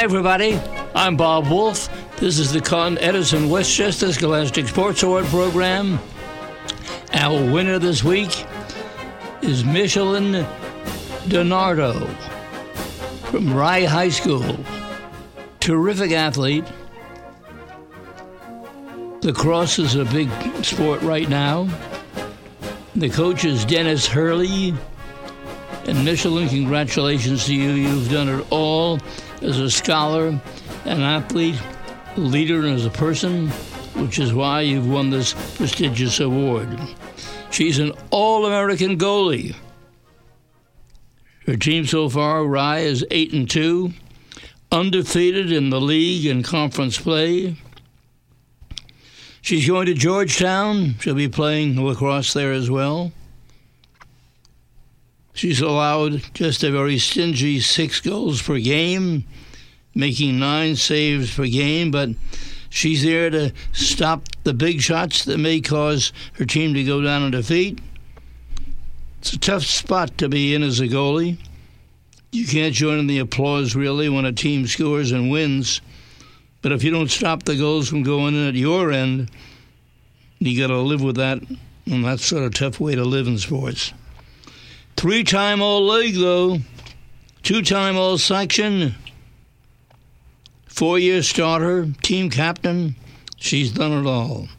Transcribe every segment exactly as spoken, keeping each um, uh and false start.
everybody. I'm Bob Wolf. This is the Con Edison Westchester Scholastic Sports Award program. Our winner this week is Michelin Donardo from Rye High School. Terrific athlete. Lacrosse is a big sport right now. The coach is Dennis Hurley. And Michelin, congratulations to you. You've done it all as a scholar, an athlete, a leader, and as a person, which is why you've won this prestigious award. She's an All-American goalie. Her team so far, Rye, is eight and two, undefeated in the league and conference play. She's going to Georgetown. She'll be playing lacrosse there as well. She's allowed just a very stingy six goals per game, making nine saves per game, but she's there to stop the big shots that may cause her team to go down in defeat. It's a tough spot to be in as a goalie. You can't join in the applause, really, when a team scores and wins. But if you don't stop the goals from going in at your end, you got to live with that, and that's sort of a tough way to live in sports. Three-time All-League, though. Two-time All-Section. Four-year starter, team captain. She's done it all.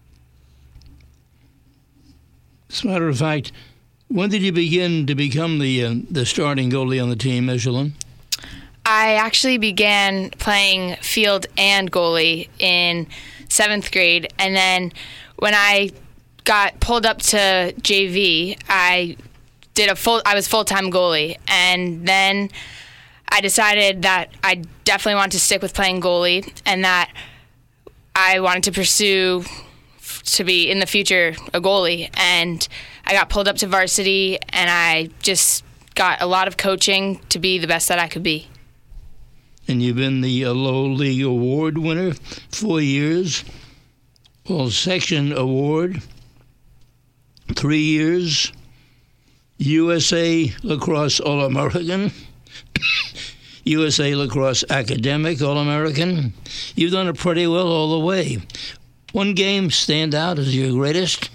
As a matter of fact, when did you begin to become the uh, the starting goalie on the team, Michelin? I actually began playing field and goalie in seventh grade, and then when I got pulled up to J V, I did a full. I was full-time goalie, and then I decided that I definitely wanted to stick with playing goalie, and that I wanted to pursue to be in the future a goalie. And I got pulled up to varsity, and I just got a lot of coaching to be the best that I could be. And you've been the uh, Low League Award winner four years, All Section Award three years, U S A Lacrosse All-American, U S A Lacrosse Academic All-American. You've done it pretty well all the way. One game stand out as your greatest?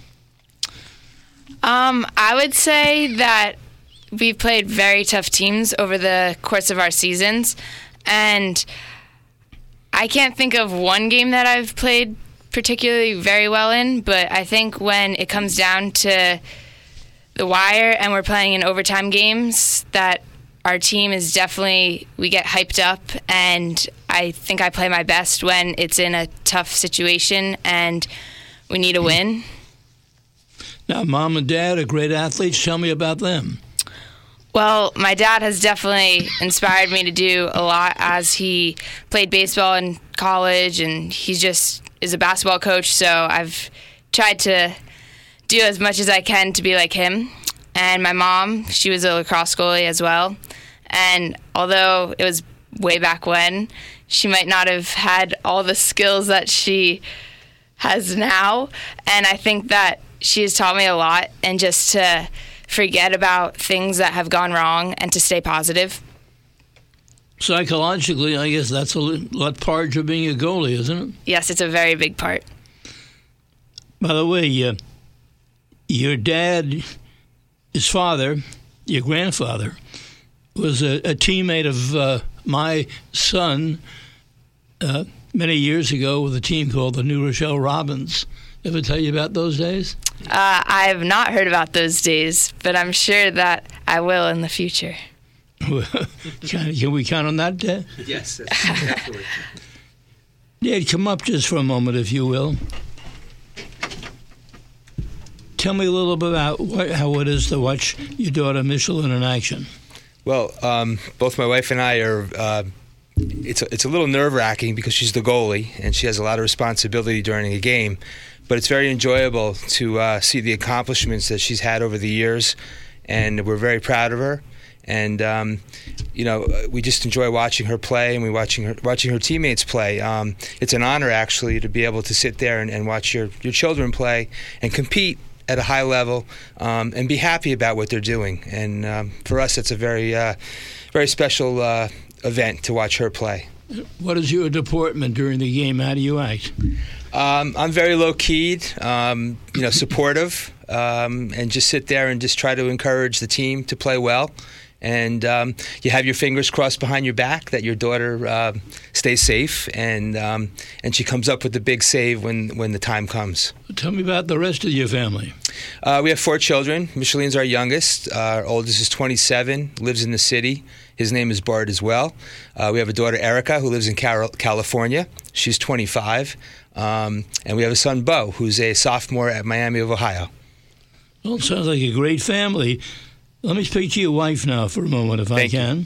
Um, I would say that we've played very tough teams over the course of our seasons, and I can't think of one game that I've played particularly very well in, but I think when it comes down to the wire and we're playing in overtime games, that our team is definitely, we get hyped up, and I think I play my best when it's in a tough situation and we need a win. Now, Mom and Dad are great athletes. Tell me about them. Well, my dad has definitely inspired me to do a lot, as he played baseball in college, and he just is a basketball coach, so I've tried to do as much as I can to be like him. And my mom, she was a lacrosse goalie as well, and although it was way back when, she might not have had all the skills that she has now, and I think that she has taught me a lot, and just to forget about things that have gone wrong and to stay positive. Psychologically, I guess that's a lot part of being a goalie, isn't it? Yes, it's a very big part. By the way, uh, your dad, his father, your grandfather, was a, a teammate of uh, my son uh, many years ago with a team called the New Rochelle Robins. Ever tell you about those days? Uh, I have not heard about those days, but I'm sure that I will in the future. Can we count on that, Dad? Yes, definitely. Dad, come up just for a moment, if you will. Tell me a little bit about what, how it is to watch your daughter Michelin in action. Well, um, both my wife and I are. Uh, it's a, it's a little nerve-wracking because she's the goalie and she has a lot of responsibility during a game. But it's very enjoyable to uh, see the accomplishments that she's had over the years, and we're very proud of her. And um, you know, we just enjoy watching her play, and we watching her watching her teammates play. Um, it's an honor, actually, to be able to sit there and, and watch your, your children play and compete at a high level, um, and be happy about what they're doing. And um, for us, it's a very uh, very special uh, event to watch her play. What is your deportment during the game? How do you act? Um, I'm very low-keyed, um, you know, supportive, um, and just sit there and just try to encourage the team to play well. And um, you have your fingers crossed behind your back that your daughter uh, stays safe, and um, and she comes up with the big save when, when the time comes. Tell me about the rest of your family. Uh, we have four children. Micheline's our youngest. Uh, our oldest is twenty-seven, lives in the city. His name is Bart as well. Uh, we have a daughter, Erica, who lives in Car- California. She's twenty-five. Um, and we have a son, Bo, who's a sophomore at Miami of Ohio. Well, it sounds like a great family. Let me speak to your wife now for a moment, if Thank I can.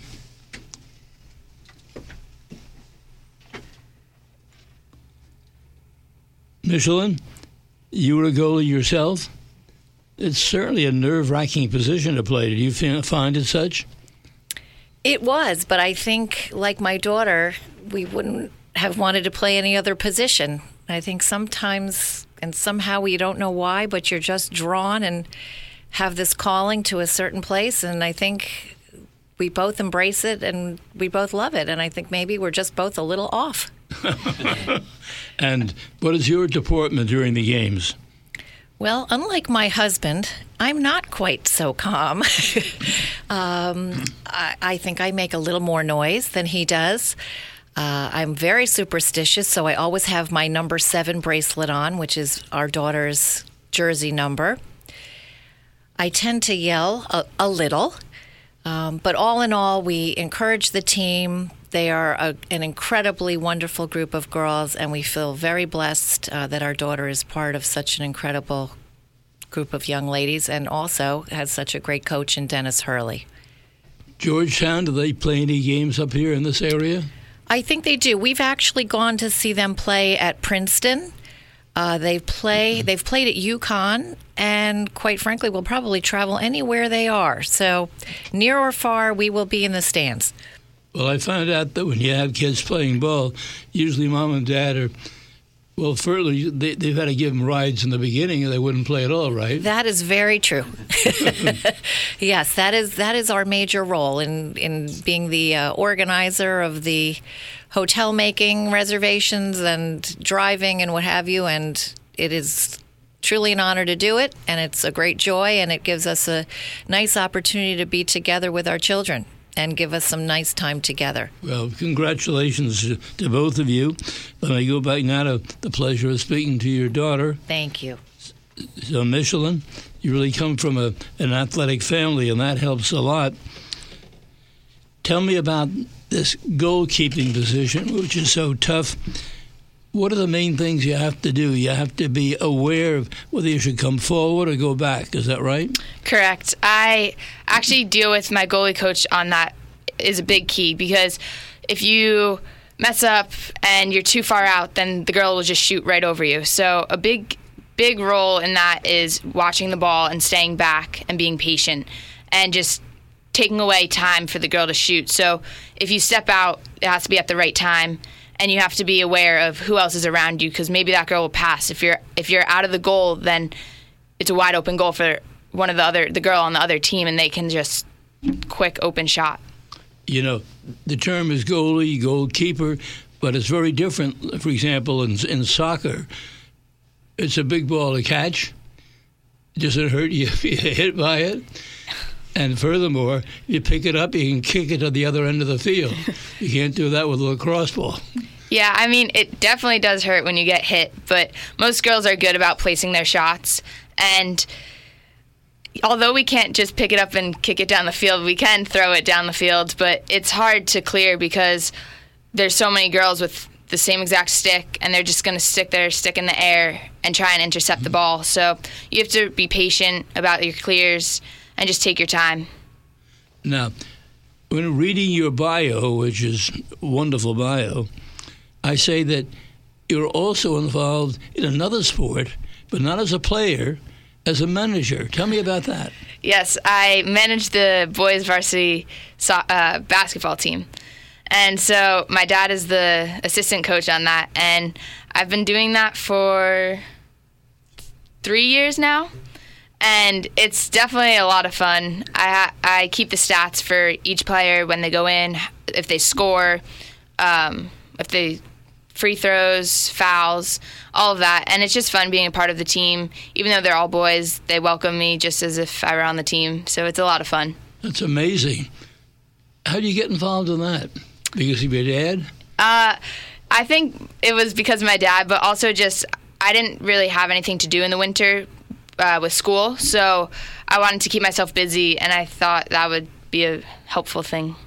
You. Micheline, you were a goalie yourself. It's certainly a nerve-wracking position to play. Did you find it such? It was, but I think, like my daughter, we wouldn't have wanted to play any other position. I think sometimes, and somehow we don't know why, but you're just drawn and have this calling to a certain place, and I think we both embrace it and we both love it, and I think maybe we're just both a little off. And what is your deportment during the games? Well, unlike my husband, I'm not quite so calm. um, I, I think I make a little more noise than he does. Uh, I'm very superstitious, so I always have my number seven bracelet on, which is our daughter's jersey number. I tend to yell a, a little, um, but all in all, we encourage the team. They are a, an incredibly wonderful group of girls, and we feel very blessed uh, that our daughter is part of such an incredible group of young ladies, and also has such a great coach in Dennis Hurley. Georgetown, do they play any games up here in this area? I think they do. We've actually gone to see them play at Princeton. Uh, they play. They've played at UConn, and quite frankly, we'll probably travel anywhere they are. So, near or far, we will be in the stands. Well, I found out that when you have kids playing ball, usually mom and dad are, well, further, they, they've had to give them rides in the beginning, or they wouldn't play at all, right? That is very true. Yes, that is that is our major role in, in being the uh, organizer of the hotel making reservations and driving and what have you, and it is truly an honor to do it, and it's a great joy, and it gives us a nice opportunity to be together with our children and give us some nice time together. Well, congratulations to, to both of you. Let me go back now to the pleasure of speaking to your daughter. Thank you. So, Micheline, you really come from a, an athletic family, and that helps a lot. Tell me about this goalkeeping position, which is so tough. What are the main things you have to do? You have to be aware of whether you should come forward or go back. Is that right? Correct. I actually deal with my goalie coach on that is a big key, because if you mess up and you're too far out, then the girl will just shoot right over you. So a big, big role in that is watching the ball and staying back and being patient and just taking away time for the girl to shoot. So if you step out, it has to be at the right time. And you have to be aware of who else is around you, because maybe that girl will pass. If you're if you're out of the goal, then it's a wide open goal for one of the other the girl on the other team, and they can just quick open shot. You know, the term is goalie, goalkeeper, but it's very different. For example, in in soccer, it's a big ball to catch. Does it hurt you if you get hit by it? And furthermore, you pick it up, you can kick it to the other end of the field. You can't do that with a lacrosse ball. Yeah, I mean, it definitely does hurt when you get hit, but most girls are good about placing their shots. And although we can't just pick it up and kick it down the field, we can throw it down the field, but it's hard to clear because there's so many girls with the same exact stick, and they're just going to stick their stick in the air and try and intercept the ball. So you have to be patient about your clears and just take your time. Now, when reading your bio, which is a wonderful bio, I say that you're also involved in another sport, but not as a player, as a manager. Tell me about that. Yes, I manage the boys varsity so- uh, basketball team. And so my dad is the assistant coach on that, and I've been doing that for three years now. And it's definitely a lot of fun. I I keep the stats for each player when they go in, if they score, um, if they free throws, fouls, all of that. And it's just fun being a part of the team. Even though they're all boys, they welcome me just as if I were on the team. So it's a lot of fun. That's amazing. How do you get involved in that? Because of your dad? Uh, I think it was because of my dad, but also just I didn't really have anything to do in the winter uh, with school. So I wanted to keep myself busy, and I thought that would be a helpful thing.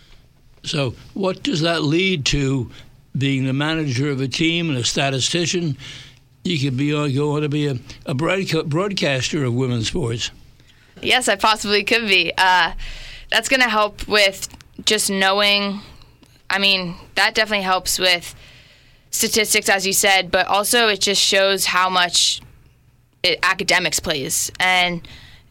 So what does that lead to? Being the manager of a team and a statistician, you could be go on to be a, a broadcaster of women's sports. Yes, I possibly could be. Uh, that's going to help with just knowing. I mean, that definitely helps with statistics, as you said, but also it just shows how much it, academics plays. And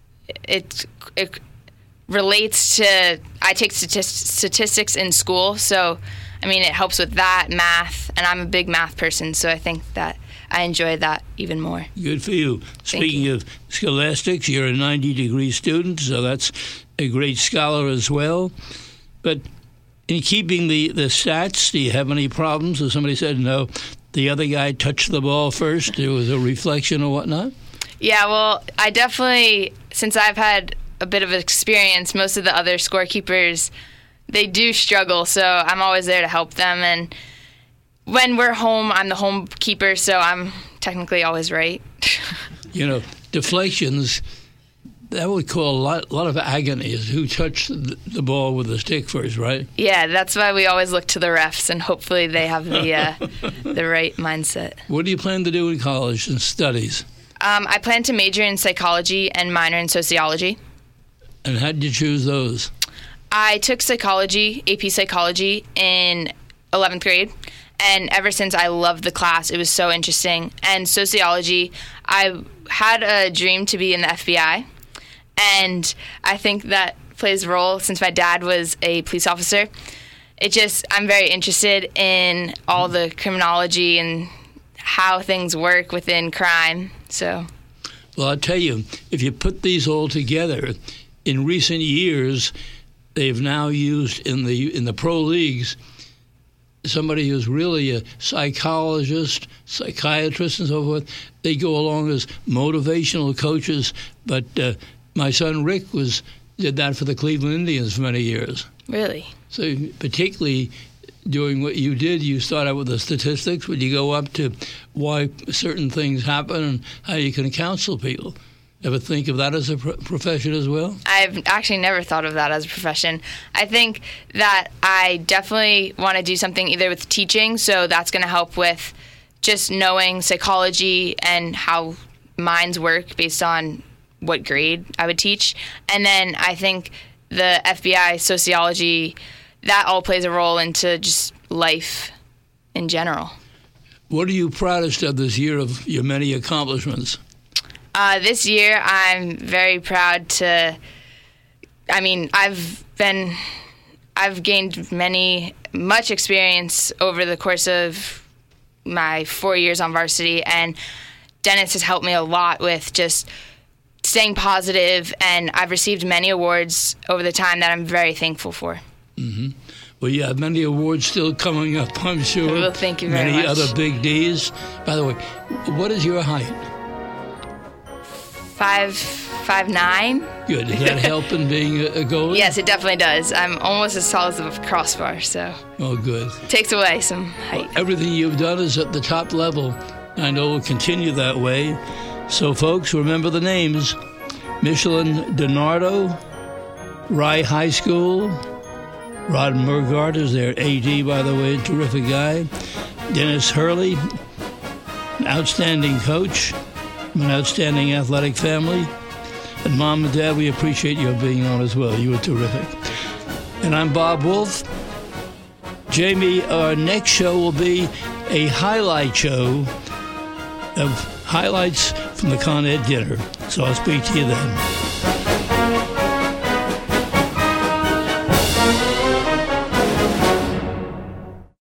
it, it relates to, I take statist- statistics in school, so I mean, it helps with that, math, and I'm a big math person, so I think that I enjoy that even more. Good for you. Speaking you. of scholastics, you're a ninety-degree student, so that's a great scholar as well. But in keeping the, the stats, do you have any problems? If somebody said, no, the other guy touched the ball first, there was a reflection or whatnot? Yeah, well, I definitely, since I've had a bit of experience, most of the other scorekeepers, they do struggle, so I'm always there to help them. And when we're home, I'm the home keeper, so I'm technically always right. You know, deflections, that would call a lot, lot of agony is who touched the, the ball with the stick first, right? Yeah, that's why we always look to the refs, and hopefully they have the uh, the right mindset. What do you plan to do in college and studies? Um, I plan to major in psychology and minor in sociology. And how did you choose those? I took psychology, A P psychology, in eleventh grade, and ever since I loved the class. It was so interesting. And sociology, I had a dream to be in the F B I, and I think that plays a role since my dad was a police officer. It just, I'm very interested in all the criminology and how things work within crime. So, well, I'll tell you, if you put these all together, in recent years, they've now used in the in the pro leagues somebody who's really a psychologist, psychiatrist, and so forth. They go along as motivational coaches. But uh, my son Rick was did that for the Cleveland Indians for many years. Really? So particularly doing what you did, you start out with the statistics, but you go up to why certain things happen and how you can counsel people. Ever think of that as a pro- profession as well? I've actually never thought of that as a profession. I think that I definitely want to do something either with teaching, so that's going to help with just knowing psychology and how minds work based on what grade I would teach. And then I think the F B I, sociology, that all plays a role into just life in general. What are you proudest of this year of your many accomplishments? Uh, this year, I'm very proud to, I mean, I've been, I've gained many, much experience over the course of my four years on varsity, and Dennis has helped me a lot with just staying positive, and I've received many awards over the time that I'm very thankful for. Mm-hmm. Well, you have many awards still coming up, I'm sure. Well, thank you very many much. Many other big D's. By the way, what is your height? Five, five nine. Good. Does that help in being a, a goalie? Yes, it definitely does. I'm almost as tall as a crossbar, so. Oh, good. Takes away some height. Well, everything you've done is at the top level. I know will continue that way. So, folks, remember the names: Michelin DiNardo, Rye High School. Rod Murgard is their A D, by the way, terrific guy. Dennis Hurley, an outstanding coach, an outstanding athletic family. And Mom and Dad, we appreciate your being on as well. You were terrific. And I'm Bob Wolf. Jamie, our next show will be a highlight show of highlights from the Con Ed dinner. So I'll speak to you then.